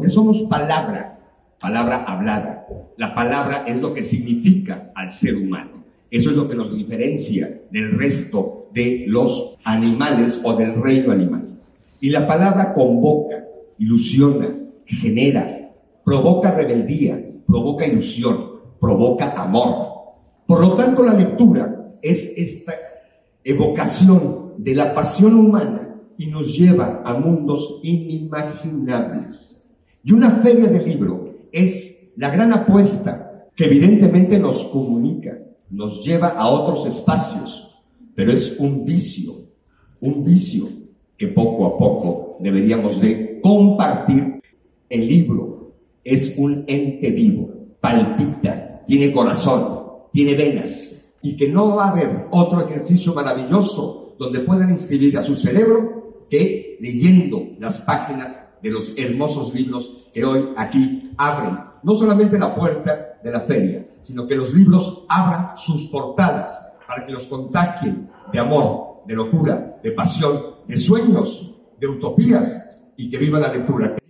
porque somos palabra hablada. La palabra es lo que significa al ser humano. Eso es lo que nos diferencia del resto de los animales o del reino animal. Y la palabra convoca, ilusiona, genera, provoca rebeldía, provoca ilusión, provoca amor. Por lo tanto, la lectura es esta evocación de la pasión humana y nos lleva a mundos inimaginables. Y una feria de libro es la gran apuesta que evidentemente nos comunica, nos lleva a otros espacios, pero es un vicio que poco a poco deberíamos de compartir. El libro es un ente vivo, palpita, tiene corazón, tiene venas, y que no va a haber otro ejercicio maravilloso donde puedan inscribir a su cerebro que leyendo las páginas de los hermosos libros que hoy aquí abren no solamente la puerta de la feria, sino que los libros abran sus portadas para que los contagien de amor, de locura, de pasión, de sueños, de utopías, y que viva la lectura.